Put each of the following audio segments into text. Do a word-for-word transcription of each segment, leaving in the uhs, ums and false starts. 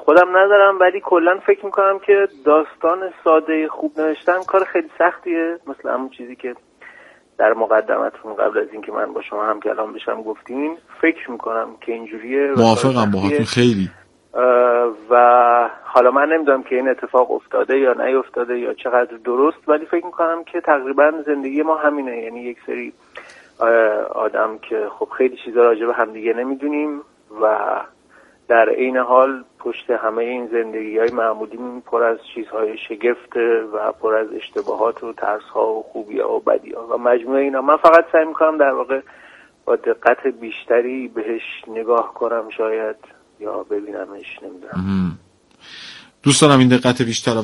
خودم ندارم، ولی کلا فکر میکنم که داستان ساده خوب نوشتن کار خیلی سختیه، مثل همون چیزی که در مقدمتون قبل از اینکه من با شما هم کلام بشم گفتین. فکر میکنم که اینجوریه. موافقم باهاتون خیلی. و حالا من نمیدونم که این اتفاق افتاده یا نیفتاده یا چقدر درست، ولی فکر میکنم که تقریبا زندگی ما همینه. یعنی یک سری آدم که خب خیلی چیزا راجع به همدیگه نمیدونیم و در عین حال پشت همه این زندگی‌های معمولی پر از چیزهای شگفته و پر از اشتباهات و ترس‌ها و خوبی‌ها و بدی‌ها و مجموعه اینا. من فقط سعی می‌کنم در واقع با دقت بیشتری بهش نگاه کنم شاید، یا ببینمش، نمیدونم. دوست دارم این دقت بیشتر.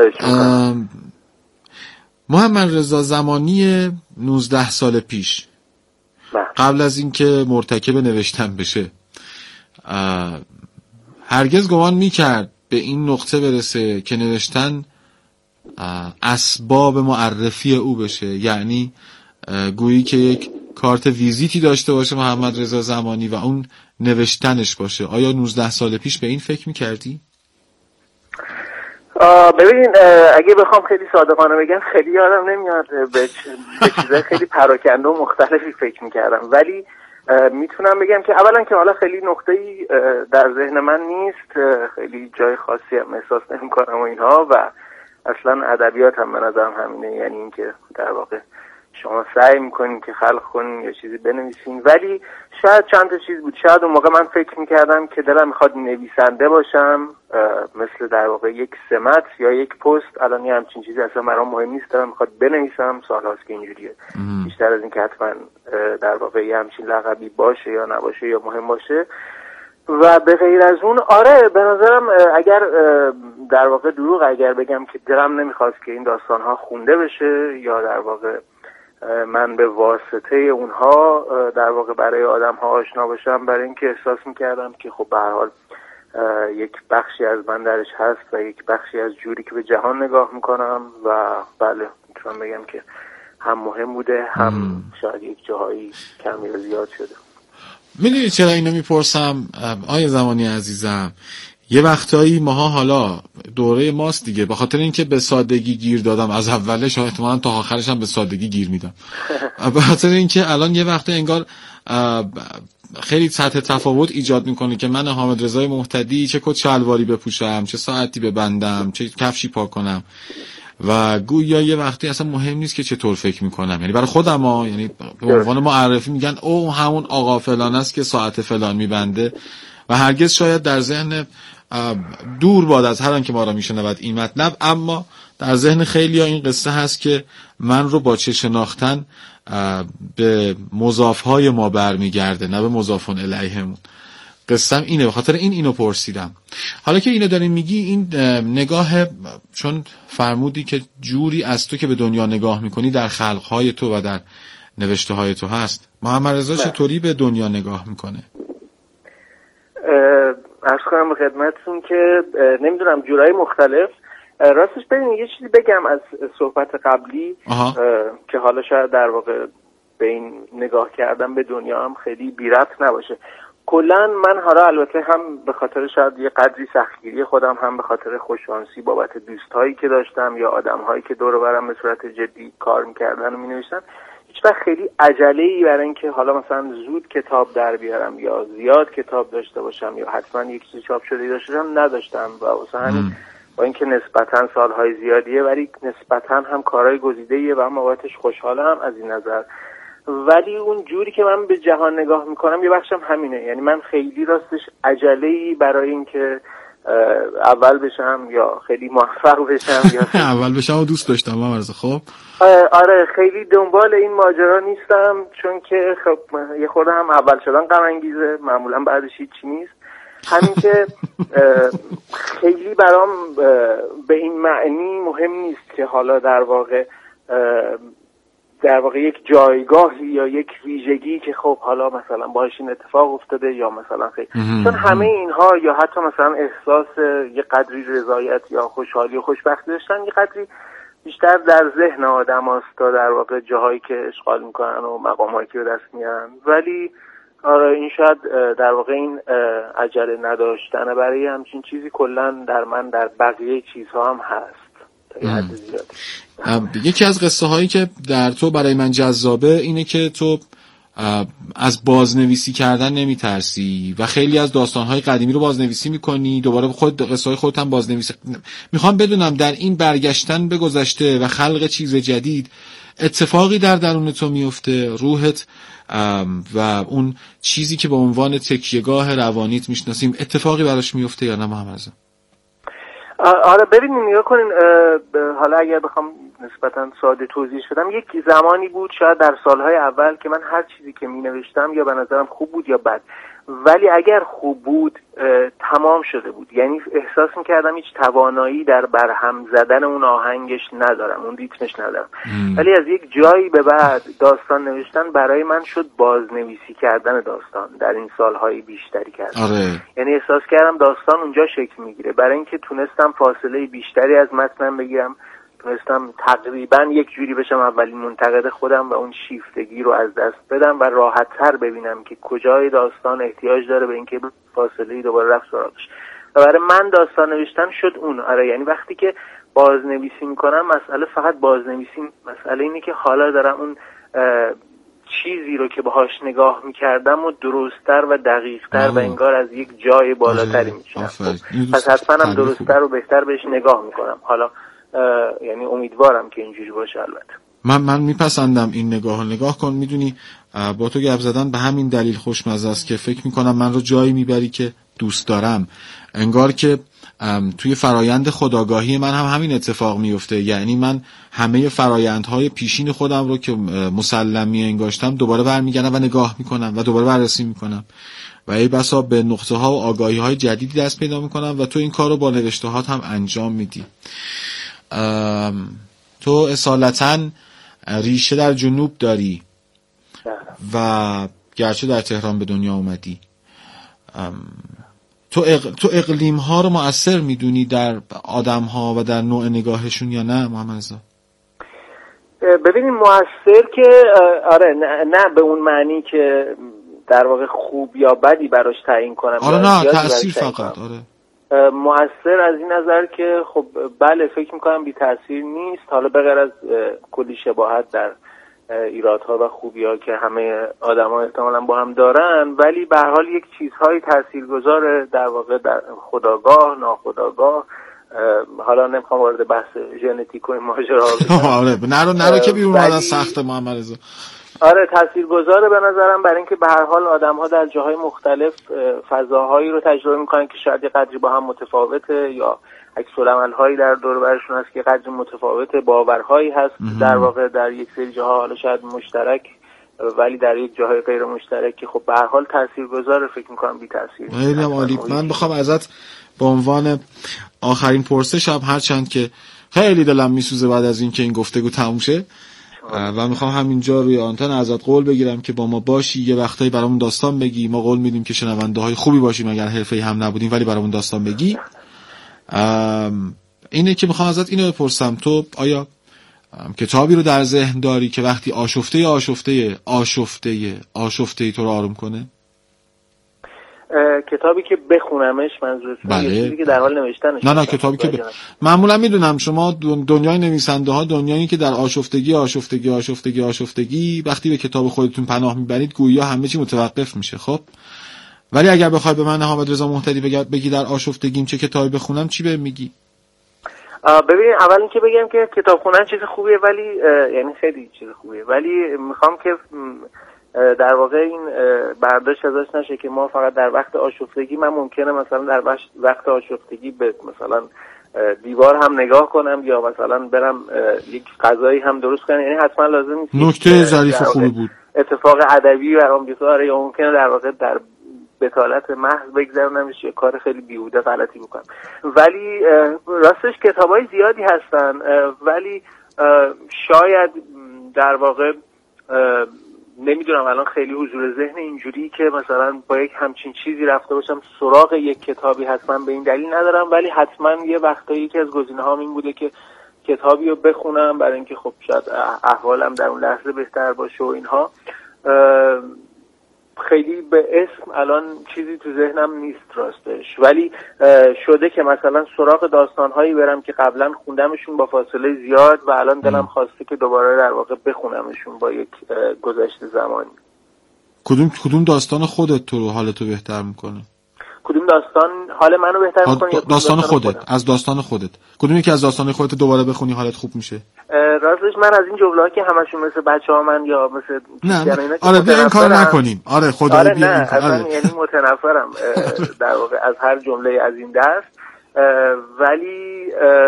محمد رضا زمانی نوزده سال پیش قبل از اینکه مرتکب نوشتن بشه هرگز گمان میکرد به این نقطه برسه که نوشتن اسباب معرفی او بشه؟ یعنی گویی که یک کارت ویزیتی داشته باشه محمد رضا زمانی و اون نوشتنش باشه. آیا نوزده سال پیش به این فکر میکردی؟ ببینین اگه بخوام خیلی صادقانه بگم خیلی یادم نمیاد به چیزای خیلی پراکنده و مختلفی فکر میکردم، ولی میتونم بگم که اولا که حالا خیلی نقطه‌ای در ذهن من نیست، خیلی جای خاصی هم احساس نمی‌کنم و اینها، و اصلا ادبیات هم به نظرم همینه. یعنی اینکه در واقع شما سعی میکنین که خلق کنین یا چیزی بنویسین، ولی شاید چند تا چیز بود. شاید اون موقع من فکر میکردم که دلم میخواد نویسنده باشم، مثل در واقع یک سمت یا یک پست. الان یه همچین چیزی اصلا برام مهم نیست، دلم میخواد بنویسم، سال هاست که اینجوریه. بیشتر از این که حتما در واقع یه همچین لقبی باشه یا نباشه یا مهم باشه. و به غیر از اون آره به نظرم اگر در واقع دروغ اگر بگم که دلم نمیخواست که این داستانها خونده بشه یا در واقع من به واسطه اونها در واقع برای آدم ها آشنا باشم، برای اینکه احساس میکردم که خب به هر حال یک بخشی از من درش هست و یک بخشی از جوری که به جهان نگاه میکنم و بله میتونم بگم که هم مهم بوده هم م. شاید یک جاهایی کمی و زیاد شده. میدونی چرا اینو میپرسم آیه زمانی عزیزم؟ یه وقتایی ماها حالا دوره ماست دیگه، به خاطر اینکه به سادگی گیر دادم از اولش، احتمالاً تا آخرش هم به سادگی گیر میدم، به خاطر اینکه الان یه وقت انگار خیلی سطح تفاوت ایجاد میکنه که من حامد رضای مهتدی چه کت شلواری بپوشم، چه ساعتی ببندم، چه کفشی پاک کنم و گویا یه وقتی اصلا مهم نیست که چطور فکر میکنم. یعنی برای خودم ها، یعنی به عنوان معرفی میگن او همون آقا فلان است که ساعت فلان میبنده و هرگز شاید در ذهن دور باد از هر آن که ما را میشنود این مطلب، اما در ذهن خیلی ها این قصه هست که من رو با چه شناختن به مضافهای ما برمیگرده نه به مضافون الیهمون. قصم اینه، به خاطر این اینو پرسیدم. حالا که اینو داریم میگی، این نگاه، چون فرمودی که جوری از تو که به دنیا نگاه میکنی در خلقهای تو و در نوشته های تو هست، محمد رضا چطوری به دنیا نگاه میکنه؟ عرض کنم به خدمتتون که نمیدونم جورای مختلف. راستش ببینید یه چیزی بگم از صحبت قبلی که حالا شاید در واقع به این نگاه کردم به دنیا هم خیلی بی ربط نباشه. کلا من حالا البته هم به خاطر شاید یه قدری سختگیری خودم، هم به خاطر خوششانسی بابت دوستایی که داشتم یا آدم‌هایی که دور و برم به صورت جدی کار می‌کردن و می‌نوشتن، هیچ وقت خیلی عجله‌ای برای اینکه حالا مثلا زود کتاب در بیارم یا زیاد کتاب داشته باشم یا حتما یک چیز چاپ شده داشته باشم نداشتم و واسه همین با اینکه نسبتاً سالهای زیادیه ولی نسبتاً هم کارهای گزیده‌ایه و من بابتش خوشحالم از این نظر. ولی اون جوری که من به جهان نگاه میکنم یه بخشم همینه. یعنی من خیلی راستش عجله‌ای برای اینکه اول بشم یا خیلی موفق بشم یا اول بشم و دوست داشتم مامرز. خب آره خیلی دنبال این ماجرا نیستم، چون که خب یه خورده هم اول شدن غم انگیزه، معمولا بعدش هیچی نیست. همین که خیلی برام به این معنی مهم نیست که حالا در واقع در واقع یک جایگاهی یا یک ویژگی که خب حالا مثلا باهاش این اتفاق افتاده یا مثلا خیلی، چون همه اینها یا حتی مثلا احساس یه قدری رضایت یا خوشحالی و خوشبختی داشتن یه قدری بیشتر در ذهن آدم هست تا در واقع جاهایی که اشغال میکنن و مقامهایی که به دست میارن. ولی آره این شاید در واقع این عجله نداشتن برای همچین چیزی کلا در من در بقیه چیزها هم هست تا یه حد زیادی. یکی از قصه هایی که در تو برای من جذابه اینه که تو از بازنویسی کردن نمیترسی و خیلی از داستانهای قدیمی رو بازنویسی میکنی، دوباره خود قصه های خودت هم بازنویسی. میخوام بدونم در این برگشتن به گذشته و خلق چیز جدید اتفاقی در درون تو میفته، روحت و اون چیزی که به عنوان تکیهگاه روانیت میشناسیم اتفاقی براش میفته یا نه محمد؟ آره ببینیم نگاه کنین، حالا اگر بخوام نسبتا ساده توضیح بدم، یک زمانی بود شاید در سالهای اول که من هر چیزی که می نوشتم یا به نظرم خوب بود یا بد، ولی اگر خوب بود تمام شده بود، یعنی احساس می کردم هیچ توانایی در برهم زدن اون آهنگش ندارم، اون ریتمش ندارم. م. ولی از یک جایی به بعد داستان نوشتن برای من شد بازنویسی کردن داستان در این سالهای بیشتری کردم. آره. یعنی احساس کردم داستان اونجا شکل میگیره، برای اینکه تونستم فاصله بیشتری از متنم بگیرم، تونستم تقریبا یک جوری بشم اولین منتقد خودم و اون شیفتگی رو از دست بدم و راحت تر ببینم که کجای داستان احتیاج داره به اینکه فاصله دوباره رفت سراغش. و برای من داستان نوشتن شد اون. آره یعنی وقتی که بازنویسی میکنم مسئله فقط بازنویسی، مسئله اینه که حالا دارم اون چیزی رو که باهاش نگاه میکردم و درست‌تر و دقیق‌تر و انگار از یک جای بالاتری میشنم. پس حتما هم درست‌تر و بهتر بهش نگاه میکنم. حالا یعنی امیدوارم که اینجوری باشه. البته من من میپسندم این نگاه. نگاه کن، میدونی با تو گپ زدن به همین دلیل خوشمزه است که فکر میکنم من رو جایی میبری که دوست دارم. انگار که توی فرایند خودآگاهی من هم همین اتفاق میفته. یعنی من همه فرایندهای پیشین خودم رو که مسلمی انگاشتم دوباره برمیگردم و نگاه میکنم و دوباره بررسی میکنم و ای بسا به نقطه ها و آگاهی های جدیدی دست پیدا میکنم و تو این کار رو با نوشته هات هم انجام میدی. تو اصالتاً ریشه در جنوب داری و گرچه در تهران به دنیا اومدی. تو اق... تو اقلیم ها رو مؤثر میدونی در آدم ها و در نوع نگاهشون یا نه محمد رضا؟ ببینیم مؤثر که آره نه, نه به اون معنی که در واقع خوب یا بدی براش تعیین کنم. آره نه تأثیر فقط. آره مؤثر از این نظر که خب بله فکر میکنم بی تأثیر نیست، حالا به غیر از کلی شباهت در ایرادها و خوبی‌ها که همه آدم‌ها احتمالاً با هم دارن، ولی به هر حال یک چیزهای تاثیرگذار در واقع در خودآگاه ناخودآگاه. حالا نمیخوام وارد بحث ژنتیک و این ماجرا بشم. آره نرو نرو که بیرون اومدن سخت محمد رضا. آره تاثیرگذاره به نظرم، برای اینکه به هر حال آدم‌ها در جاهای مختلف فضاهایی رو تجربه می‌کنن که شاید یه قدری با هم متفاوته، یا عکس‌العمل‌هایی در دور و برشون هست که قدری متفاوته، باورهایی هست در واقع در یک سری جاها حالا شاید مشترک ولی در یک جاهای غیر مشترک که خب به هر حال تاثیرگذاره. فکر می‌کنم بی تاثیر. خیلی عالی. من بخوام ازت به عنوان آخرین پرسش هم، هرچند که خیلی دلم میسوزه بعد از این که این گفتگو تموم شه و میخوام همینجا روی آنتن ازت قول بگیرم که با ما باشی، یه وقتایی برامون داستان بگی. ما قول میدیم که شنونده های خوبی باشیم اگر حرفه‌ای هم نبودیم، ولی برامون داستان بگی. اینه که میخوام ازت اینو بپرسم، تو آیا کتابی رو در ذهن داری که وقتی آشفته آشفته آشفته آشفته تو رو آروم کنه؟ کتابی که بخونمش منظورتون؟ بله. چیزی که در حال نوشتنش؟ نه نه کتابی که ب... معمولا میدونم شما دنیای نویسنده ها دنیایی که در آشفتگی آشفتگی آشفتگی آشفتگی وقتی به کتاب خودتون پناه میبرید گویا همه چی متوقف میشه. خب ولی اگر بخوای به من حامد رضا محتدی بگی در آشفتگیم چه کتابی بخونم، چی به میگی؟ ببین اول اینکه بگم که کتاب خوندن چیز خوبیه، ولی یعنی خیلی چیز خوبیه، ولی میخوام که در واقع این برداشت ازش نشه که ما فقط در وقت آشفتگی، من ممکنه مثلا در وقت آشفتگی به مثلا دیوار هم نگاه کنم یا مثلا برم یک غذایی هم درست کنم، یعنی حتما لازم نیست. نکته ظریف خوبی بود. اتفاق ادبی برام بیاره یا ممکنه در واقع در بتالت محض بگذرونمش یه کار خیلی بیهوده غلطی بکنم. ولی راستش کتابای زیادی هستن، ولی شاید در واقع نمیدونم الان خیلی حضور ذهن اینجوری که مثلا با یک همچین چیزی رفته باشم سراغ یک کتابی حتما به این دلیل ندارم، ولی حتما یه وقتایی یکی از گزینه‌هام این بوده که کتابی رو بخونم برای اینکه خب شاید احوالم در اون لحظه بهتر باشه و اینها. خیلی به اسم الان چیزی تو ذهنم نیست راستش، ولی شده که مثلا سراغ داستانهایی برم که قبلا خوندمشون با فاصله زیاد و الان دلم خواسته که دوباره در واقع بخونمشون با یک گذشت زمانی. کدوم کدوم داستان خودت تو رو حالتو بهتر میکنه؟ کدوم داستان حال منو بهتر میکنه؟ دا داستان خودت خودم؟ از داستان خودت کدومی که از داستان خودت دوباره بخونی حالت خوب میشه؟ راستش من از این جمله‌ها که همشون مثل بچه‌ها من یا مثل نه آره بیا این کار نکنیم. آره خدا آره بیا نه این کار. آره. یعنی متنفرم در واقع از هر جمله از این دست، ولی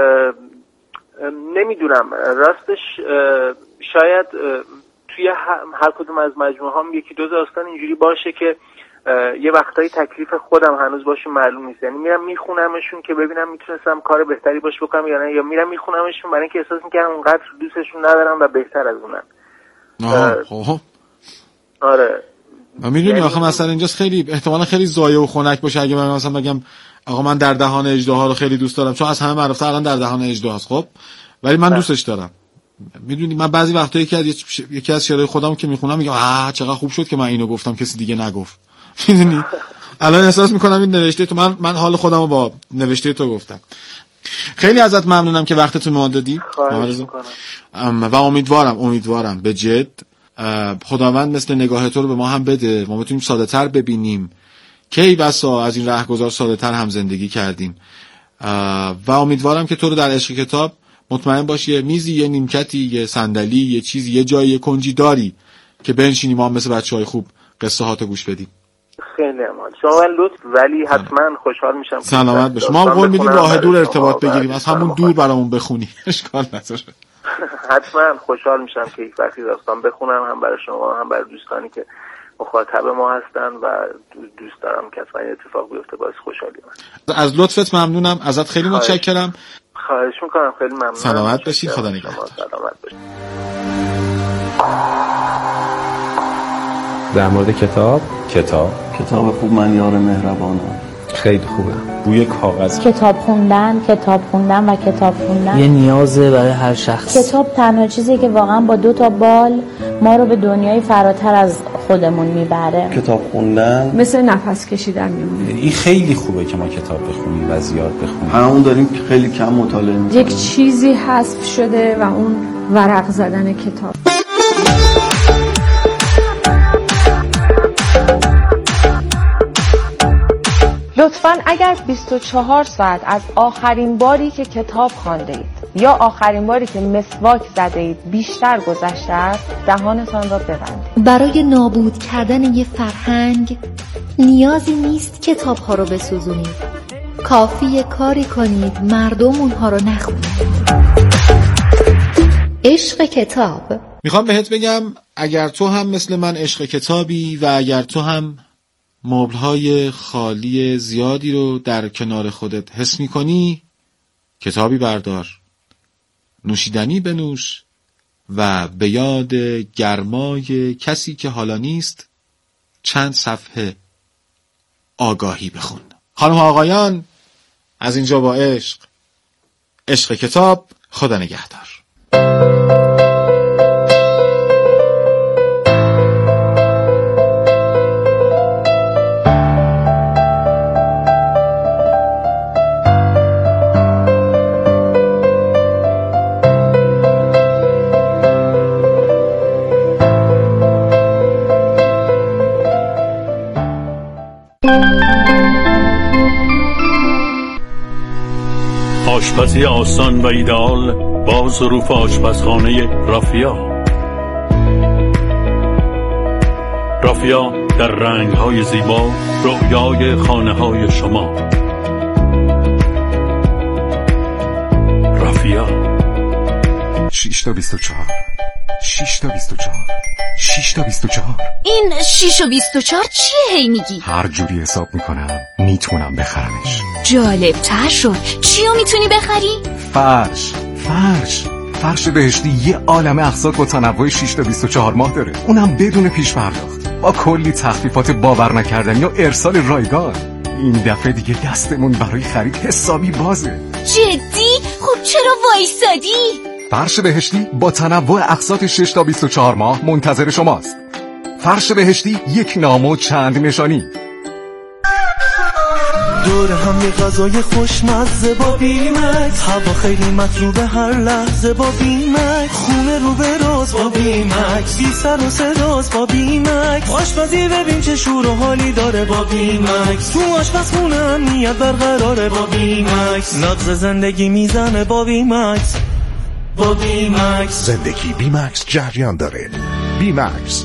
نمیدونم راستش شاید توی هر کدوم از مجموعه هم یکی دو داستان اینجوری باشه که یه وقتایی تکلیف خودم هنوز باشه معلوم نیست، یعنی میرم میخونمشون که ببینم میتونستم کار بهتری باش بکنم یا نه، یا میرم میخونمشون برای اینکه احساس میکنم اونقدر دوستشون ندارم و بهتر از اونن. آه خب آره و میدونی یعنی... آخه مثلا اینجاست خیلی احتمالا خیلی زایه و خنک باشه اگه من مثلا بگم آقا من در دهان اژدها رو خیلی دوست دارم، چون از همه معروف‌تر الان در دهان اژدهاست، خب ولی من دوستش دارم. میدونی من بعضی وقتا یکی از یکی از شعرهای خودم که میخونم میگم آه چقدر خوب شد که من اینو گفتم کسی دیگه نگفت. میدونی الان احساس میکنم این نوشته تو من من حال خودمو با نوشته تو گفتم. خیلی ازت ممنونم که وقتتون به ما دادی و امیدوارم امیدوارم به جد خداوند مثل نگاه تو رو به ما هم بده، ما بتونیم ساده تر ببینیم. کی بسا از این رهگذار ساده تر هم زندگی کردیم و امیدوارم که تو رو در عشق کتاب مطمئن باشی یه میزی، یه نیمکتی، یه صندلی، یه چیزی، یه جایی، یه کنجی داری که بنشینیم ما مثل بچهای خوب قصه هاتو گوش بدیم. خیلی عمال شما لطف، ولی حتما خوشحال میشم. سلامت باش. ما قول میدیم راه دور ارتباط بگیریم، از همون دور برامون بخونی. اشکال نداره. حتما خوشحال میشم که یک وقتی داستان بخونم، هم برای شما هم برای دوستانی که مخاطب ما هستن و دوست دارم که اصلا این اتفاق بیفته. باعث خوشحالی من. از لطفت ممنونم، ازت خیلی متشکرم. خواهش میکنم، خیلی ممنونم. سلامت باشید، خدا نگهدار. سلامت باشید. در مورد کتاب کتاب کتاب خوب من یار مهربانم. خیلی خوبه. بوی کاغذ. کتاب خوندن، کتاب خوندن و کتاب خوندن یه نیازه برای هر شخص. کتاب تنها چیزی که واقعا با دو تا بال ما رو به دنیای فراتر از خودمون میبره. کتاب خوندن مثل نفس کشیدن میمونه. این خیلی خوبه که ما کتاب بخونیم و زیاد بخونیم. همون داریم خیلی کم مطالعه میکنیم. یک چیزی حذف شده و اون ورق زدن کتاب. لطفاً اگر بیست و چهار ساعت از آخرین باری که کتاب خوانده اید یا آخرین باری که مسواک زده اید بیشتر گذشته است، دهانتان را ببندید. برای نابود کردن یه فرهنگ نیازی نیست کتاب‌ها رو بسوزونید، کافیه کاری کنید مردم اونها رو نخونن. عشق کتاب. میخوام بهت بگم اگر تو هم مثل من عشق کتابی و اگر تو هم مبل‌های خالی زیادی رو در کنار خودت حس می‌کنی، کتابی بردار، نوشیدنی بنوش و به یاد گرمای کسی که حالا نیست چند صفحه آگاهی بخون. خانم و آقایان، از اینجا با عشق، عشق کتاب. خدا نگهدار. آشپزی آسان و ایدئال با ظروف آشپزخانه رافیا. رافیا در رنگ‌های زیبا، رویای خانه‌های شما. رافیا. شش تا بیست و چهار شش تا بیست و چهار شش تا بیست و چهار. این شش و بیست و چهار چیه هی میگی؟ هر جوری حساب میکنم میتونم بخرمش. جالب تر شد. چیو میتونی بخری؟ فرش فرش فرش بهشتی یه عالمه اقساط با تنوع شش تا بیست و چهار ماه داره، اونم بدون پیش پرداخت، با کلی تخفیفات باور نکردنی و ارسال رایگان. این دفعه دیگه دستمون برای خرید حسابی بازه. جدی؟ خب چرا وایسادی؟ فرش بهشتی با تنوع اقساط شش تا بیست و چهار ماه منتظر شماست. فرش بهشتی، یک نام و چند نشانی. دور هم یه غذای خوشمزه با بیمکس، هوا خیلی مطلوبه هر لحظه با بیمکس، خونه رو به راز با بیمکس، بی سر و صداست با بیمکس، آشپزی ببین چه شور و حالی داره با بیمکس، تو آشپزخونه امنیت برقراره با بیمکس، نبض زندگی میزنه با بیمکس، با بیمکس زندگی بیمکس جریان داره. بیمکس.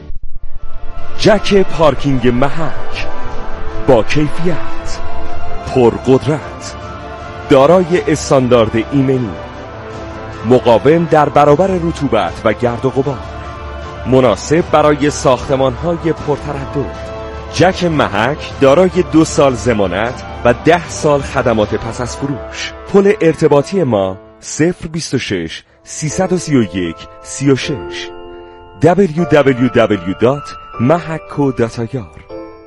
جک پارکینگ محک با کیفیت، پرقدرت، دارای استاندارد ایمنی، مقاوم در برابر رطوبت و گرد و غبار، مناسب برای ساختمان‌های پرتردد. جک محک دارای دو سال ضمانت و ده سال خدمات پس از فروش. پل ارتباطی ما صفر بیست و شش سیصد و سی و یک سی و شش دبلیو دبلیو دبلیو دات محکو دات آی آر.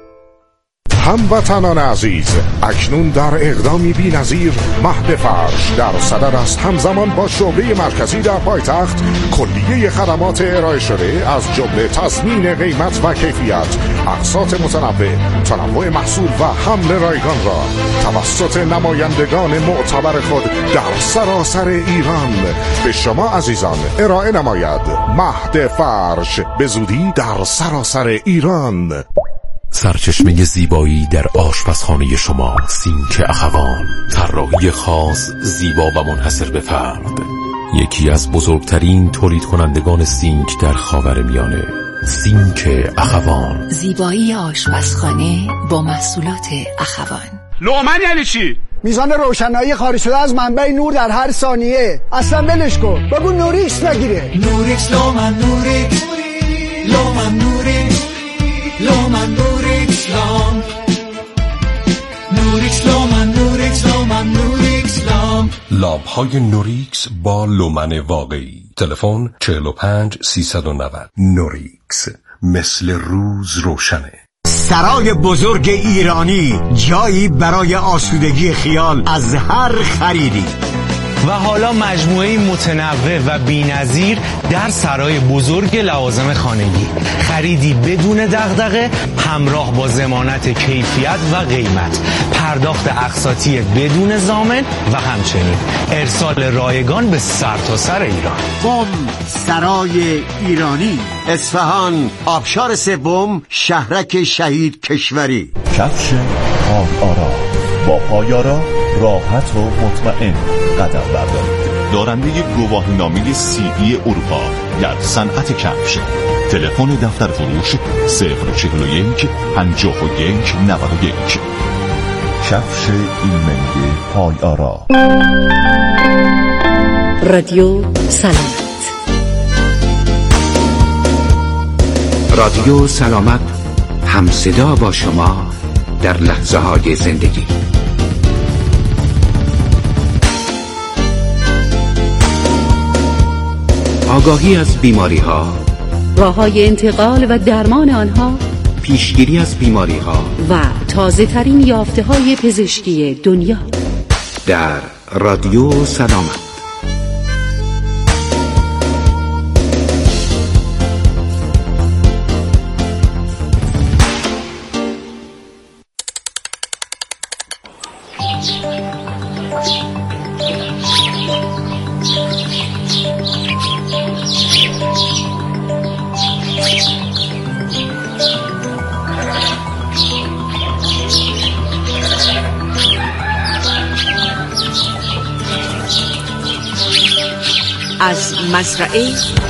هموطنان عزیز، اکنون در اقدامی بی‌نظیر مهد فرش در صدر است، همزمان با شعبه مرکزی در پایتخت کلیه خدمات ارائه شده از جمله تضمین قیمت و کیفیت، اقساط متنوع، تنوع محصول و حمل رایگان را توسط نمایندگان معتبر خود در سراسر ایران به شما عزیزان ارائه نماید. مهد فرش به زودی در سراسر ایران. سرچشمه زیبایی در آشپزخانه شما، سینک اخوان، طراحی خاص، زیبا و منحصر به فرد، یکی از بزرگترین تولید کنندگان سینک در خاورمیانه. سینک اخوان، زیبایی آشپزخانه با محصولات اخوان. لومن یعنی چی؟ میزان روشنایی خارج شده از منبع نور در هر ثانیه. اصلا ولش کن، بگو نوریکس بگیره. نوریکس لومن نوریکس لومن نوریکس لومن نوریکس لام نوریکس لومن نوریکس لومن نوریکس لام. لامپ های نوریکس با لومن واقعی. تلفن چهل و پنج سیصد و نود. نوریکس، مثل روز روشنه. سرای بزرگ ایرانی، جایی برای آسودگی خیال از هر خریدی. و حالا مجموعه متنوع و بی‌نظیر در سرای بزرگ لوازم خانگی، خریدی بدون دغدغه همراه با ضمانت کیفیت و قیمت، پرداخت اقساطی بدون ضامن و همچنین ارسال رایگان به سرتاسر ایران. بوم سرای ایرانی، اصفهان، آبشار سوم، شهرک شهید کشوری. کفش پایآرا، با پایآرا راحت و مطمئن قدم بردارید. دارنده گواهینامه سی ای اروپا در صنعت کفش. تلفن دفتر فروش صفر چهل و یک پنجاه و یک نود و یک. کفش ایمنی پایآرا. رادیو سلامت. رادیو سلامت، همصدا با شما در لحظه های زندگی. آگاهی از بیماری ها، راه‌های انتقال و درمان آنها، پیشگیری از بیماری ها و تازه ترین یافته های پزشکی دنیا در رادیو سلامت. از مزرعه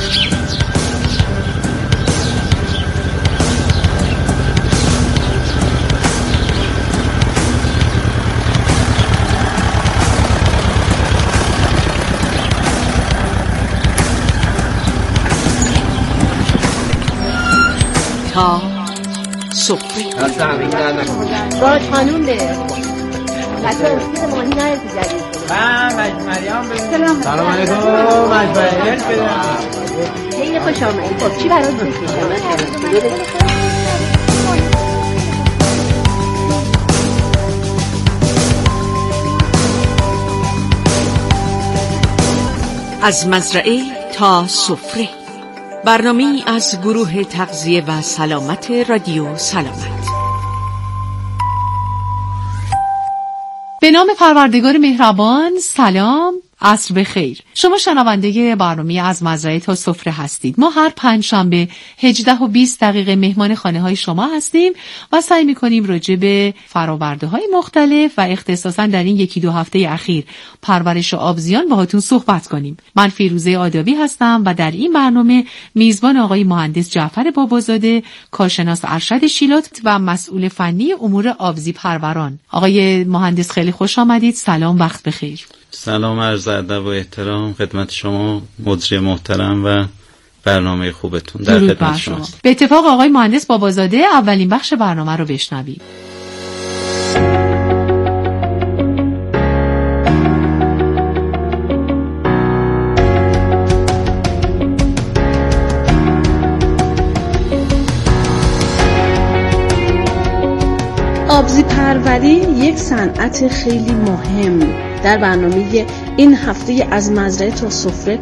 تا سفره. باش خانوم به بچه ها مانی نایه تو من مجمریان بگیم. سلام علیکم. مجمریان بدم. خیلی خوش آمدید. خب چی برای بکشم؟ از مزرعه تا سفره. برنامه‌ای از گروه تغذیه و سلامت رادیو سلامت. به نام پروردگار مهربان. سلام، عصر بخیر. شما شنونده برنامه از مزرعه تا سفره هستید. ما هر پنجشنبه هجده و بیست دقیقه مهمان خانه های شما هستیم و سعی می‌کنیم راجع به فرآورده های مختلف و اختصاصا در این یکی دو هفته اخیر پرورش آبزیان باهاتون صحبت کنیم. من فیروزه آدابی هستم و در این برنامه میزبان آقای مهندس جعفر بابازاده، کارشناس ارشد شیلات و مسئول فنی امور آبزی پروران. آقای مهندس خیلی خوش آمدید. سلام، وقت بخیر. سلام، عرض ادب و احترام خدمت شما مجری محترم و برنامه خوبتون. در خدمت شما. به اتفاق آقای مهندس بابازاده اولین بخش برنامه رو بشنوید. آبزی پروری یک صنعت خیلی مهم. در برنامه این هفته از مزرعه تا سفره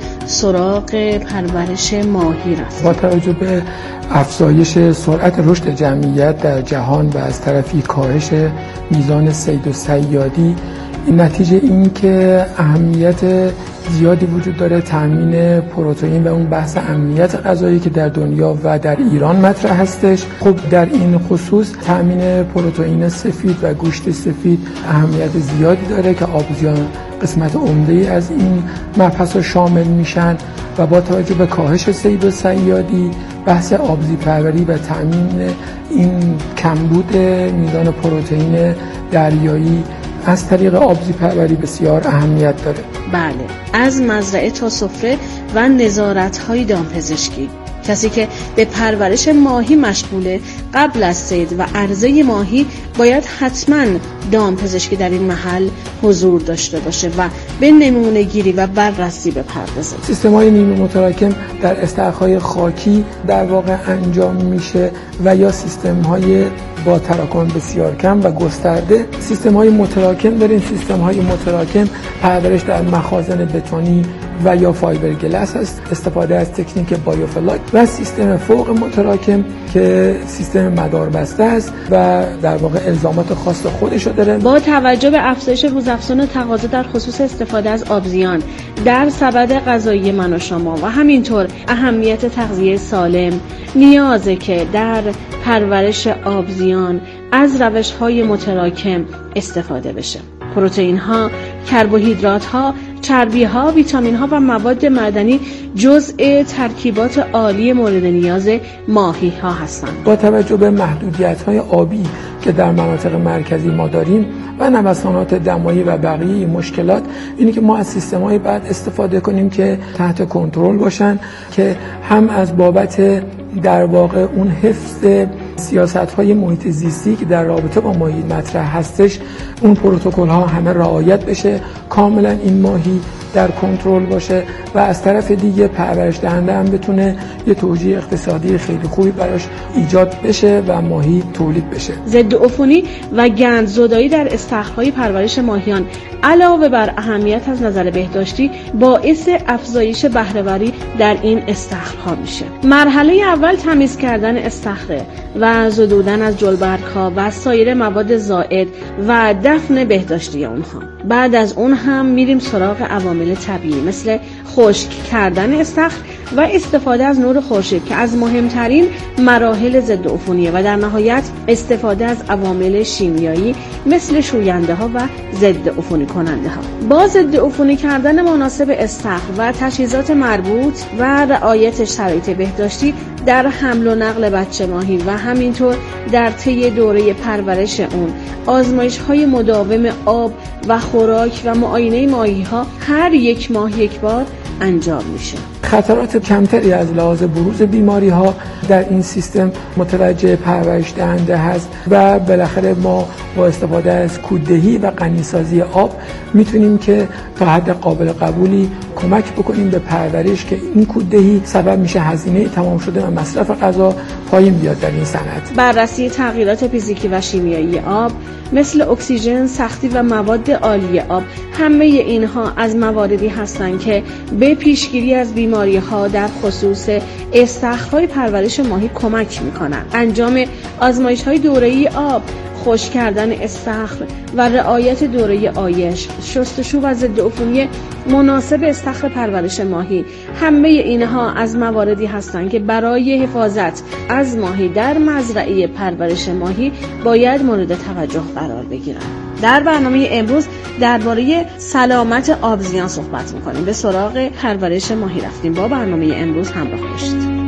سراغ پرورش ماهی رفت. با توجه به افزایش سرعت رشد جمعیت در جهان و از طرفی کاهش میزان صید و صیادی، نتیجه این که اهمیت زیادی وجود داره تامین پروتئین و اون بحث امنیت غذایی که در دنیا و در ایران مطرح هستش. خب در این خصوص تامین پروتئین سفید و گوشت سفید اهمیت زیادی داره که آبزیان قسمت عمده‌ای از این مبحث رو شامل میشن و با توجه به کاهش صید و صیادی بحث آبزی پروری و تامین این کمبود میزان پروتئین دریایی از طریق آبزی پروری بسیار اهمیت داره. بله، از مزرعه تا سفره و نظارت‌های دامپزشکی. کسی که به پرورش ماهی مشغوله قبل از صید و عرضه ماهی باید حتما دامپزشکی در این محل حضور داشته باشه و به نمونه گیری و بررسی بپردازه. سیستم‌های نیمه متراکم در استخرهای خاکی در واقع انجام میشه و یا سیستم‌های با تراکم بسیار کم و گسترده. سیستم‌های متراکم داریم. سیستم‌های متراکم پرورش در مخازن بتونی و یا فایبر گلاس است، استفاده از تکنیک بایوفلاک، و سیستم فوق متراکم که سیستم مداربسته است و در واقع الزامات خاص خودش رو داره. با توجه به افزایش روزافزون تقاضا در خصوص استفاده از آبزیان در سبد غذایی من و شما و همینطور اهمیت تغذیه سالم، نیازه که در پرورش آبزیان از روش‌های متراکم استفاده بشه. پروتئین ها، کربوهیدرات ها، چربی ها، ویتامین ها و مواد معدنی جزء ترکیبات عالی مورد نیاز ماهی ها هستند. با توجه به محدودیت های آبی که در مناطق مرکزی ما داریم و نوسانات دمایی و بقیه مشکلات، اینی که ما از سیستم های بعد استفاده کنیم که تحت کنترل باشن، که هم از بابت در واقع اون حفظ سیاست‌های محیط زیستی که در رابطه با ماهی مطرح هستش، اون پروتکل‌ها همه رعایت بشه، کاملا این ماهی در کنترل باشه و از طرف دیگه پرورش دهنده هم بتونه یه توجیه اقتصادی خیلی خوبی براش ایجاد بشه و ماهی تولید بشه. ضد عفونی و گندزدایی در استخرهای پرورش ماهیان علاوه بر اهمیت از نظر بهداشتی باعث افزایش بهره‌وری در این استخرها میشه. مرحله اول تمیز کردن استخره و زدودن از جلبرگ‌ها و سایر مواد زائد و دفن بهداشتی اونها. بعد از اون هم میریم سراغ عوامل طبیعی مثل خشک کردن استخر و استفاده از نور خورشید که از مهمترین مراحل ضد عفونیه و در نهایت استفاده از عوامل شیمیایی مثل شوینده ها و ضد عفونی کننده ها. با ضد عفونی کردن مناسب استخر و تجهیزات مربوط و رعایت شرایط بهداشتی در حمل و نقل بچه ماهی و همینطور در طی دوره پرورش اون، آزمایش های مداوم آب و خوراک و معاینه ماهی ها هر یک ماه یک بار انجام میشه. خطرات کمتری از لحاظ بروز بیماری ها در این سیستم متوجه پرورش دهنده هست و بالاخره ما با استفاده از کوددهی و غنیسازی آب میتونیم که تا حد قابل قبولی کمک بکنیم به پرورش که این کوددهی سبب میشه هزینه تمام شده و مصرف غذا پایین بیاد در این صنعت. بررسی تغییرات فیزیکی و شیمیایی آب مثل اکسیژن، سختی و مواد عالی آب. همه اینها از مواردی هستند که به پیشگیری از بیماری‌ها در خصوص استخرهای پرورش ماهی کمک می‌کنند. انجام آزمایش‌های دوره‌ای آب، خشک کردن استخر و رعایت دوره آیش، شستشو و ضد عفونی مناسب استخر پرورش ماهی، همه اینها از مواردی هستند که برای حفاظت از ماهی در مزرعه پرورش ماهی باید مورد توجه قرار بگیرند. در برنامه امروز درباره سلامت آبزیان صحبت می‌کنیم. به سراغ پرورش ماهی رفتیم. با برنامه امروز همراه باشید.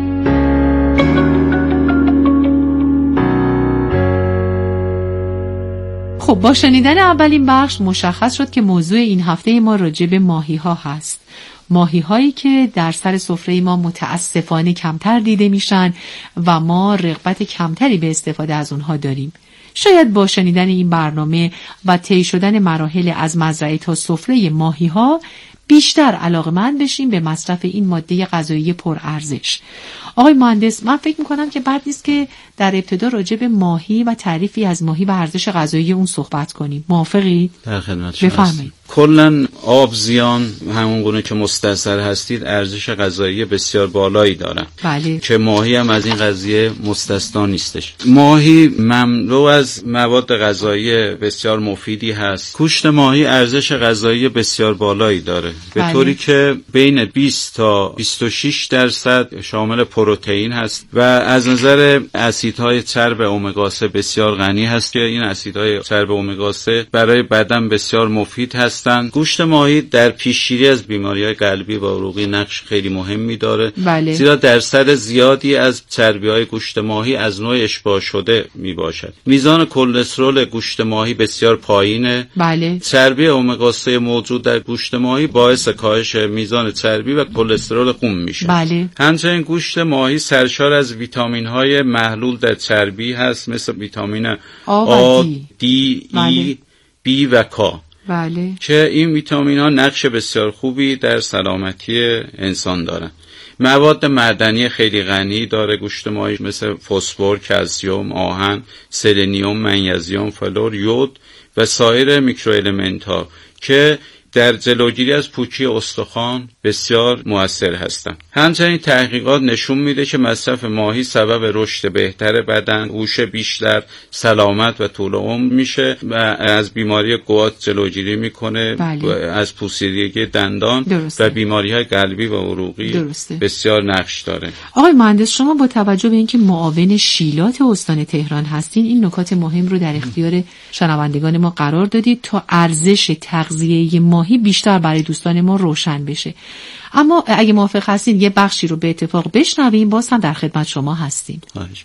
خب با شنیدن اولین بخش مشخص شد که موضوع این هفته ما راجع به ماهی ها هست. ماهی هایی که در سر سفره ما متاسفانه کمتر دیده میشن و ما رغبت کمتری به استفاده از اونها داریم. شاید با شنیدن این برنامه و طی شدن مراحل از مزرعه تا سفره ماهی ها بیشتر علاقه‌مند بشیم به مصرف این ماده غذایی پرارزش. آقای مهندس، من فکر میکنم که بد نیست که در ابتدا راجع به ماهی و تعریفی از ماهی و ارزش غذایی اون صحبت کنیم. موافقید؟ در خدمت شما. بفرمایید. کلاً آبزیان همون گونه که مستحضر هستید ارزش غذایی بسیار بالایی دارن. بله. که ماهی هم از این قضیه مستثنا نیستش. ماهی مملو از مواد غذایی بسیار مفیدی هست. گوشت ماهی ارزش غذایی بسیار بالایی داره. به بله. طوری که بین بیست تا بیست و شش درصد شامل پروتئین هست و از نظر اسیدهای چرب امگا سه بسیار غنی هست که این اسیدهای چرب امگا سه برای بدن بسیار مفید هستند. گوشت ماهی در پیشگیری از بیماری‌های قلبی و عروقی نقش خیلی مهمی داره. بله. زیرا درصد زیادی از چربی‌های گوشت ماهی از نوع اشباع شده میباشد. میزان کلسترول گوشت ماهی بسیار پایینه. بله. چربی امگا سه موجود در گوشت ماهی باعث کاهش میزان چربی و کلسترول خون میشه. بله. همچنین گوشت ماهی سرشار از ویتامین‌های محلول در چربی هست، مثل ویتامین آ، دی، ای، بی و کا. بله. که این ویتامین ها نقش بسیار خوبی در سلامتی انسان دارن. مواد معدنی خیلی غنی داره گوشت ماهی، مثل فسفر، کلسیم، آهن، سلنیوم، منیزیم، فلور، یود و سایر میکروالمنت ها که در جلوگیری از پوکی استخوان بسیار مؤثر هستند. همچنین تحقیقات نشون میده که مصرف ماهی سبب رشد بهتر بدن، هوش بیشتر، سلامت و طول عمر میشه و از بیماری گوارد جلوگیری میکنه. بله. از پوسیدگی دندان درسته. و بیماری‌های قلبی و عروقی درسته. بسیار نقش داره. آقای مهندس، شما با توجه به اینکه معاون شیلات استان تهران هستین این نکات مهم رو در اختیار شنوندگان ما قرار دادید تا ارزش تغذیه ماهی بیشتر برای دوستان ما روشن بشه. اما اگه موافق هستین یه بخشی رو به اتفاق بشنویم، باز هم در خدمت شما هستیم. خواهش.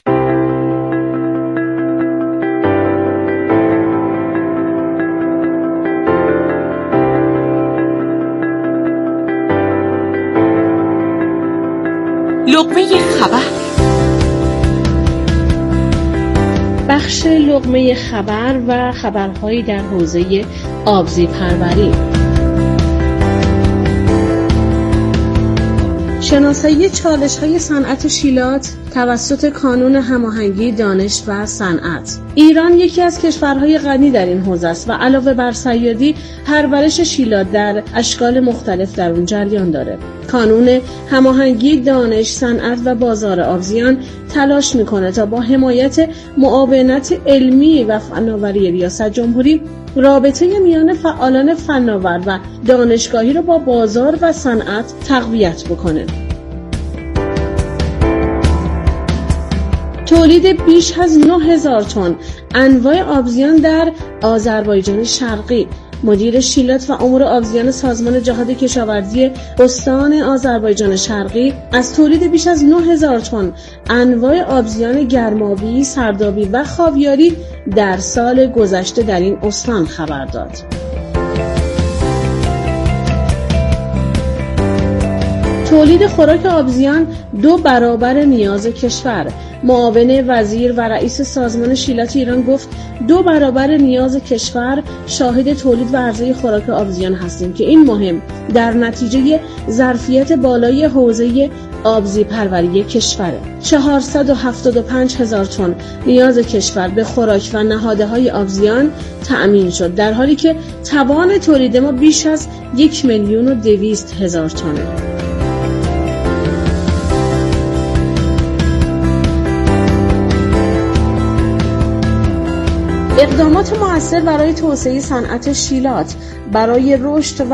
لقمه خبر. بخش لقمه خبر و خبرهایی در حوزه آبزی پروری. شناسایی چالش‌های صنعت شیلات توسط کانون هماهنگی دانش و صنعت. ایران یکی از کشورهای غنی در این حوزه است و علاوه بر صیادی، پرورش شیلات در اشکال مختلف در اون جریان داره. کانون هماهنگی دانش، صنعت و بازار آبزیان تلاش میکنه تا با حمایت معاونت علمی و فناوری ریاست جمهوری رابطه میان فعالان فناور و دانشگاهی رو با بازار و صنعت تقویت بکنه. تولید بیش از نه هزار تن انواع آبزیان در آذربایجان شرقی. مدیر شیلات و امور آبزیان سازمان جهاد کشاورزی استان آذربایجان شرقی از تولید بیش از نه هزار تن انواع آبزیان گرمابی، سردابی و خاویاری در سال گذشته در این استان خبر داد. تولید خوراک آبزیان دو برابر نیاز کشور. معاون وزیر و رئیس سازمان شیلات ایران گفت دو برابر نیاز کشور شاهد تولید و عرضه خوراک آبزیان هستیم که این مهم در نتیجه ظرفیت بالای حوزه آبزی پروری کشوره. چهارصد و هفتاد و پنج هزار تن نیاز کشور به خوراک و نهادهای آبزیان تأمین شد، در حالی که توان تولید ما بیش از یک میلیون و دویست هزار تنه. اقدامات مؤثر برای توسعه صنعت شیلات برای رشد و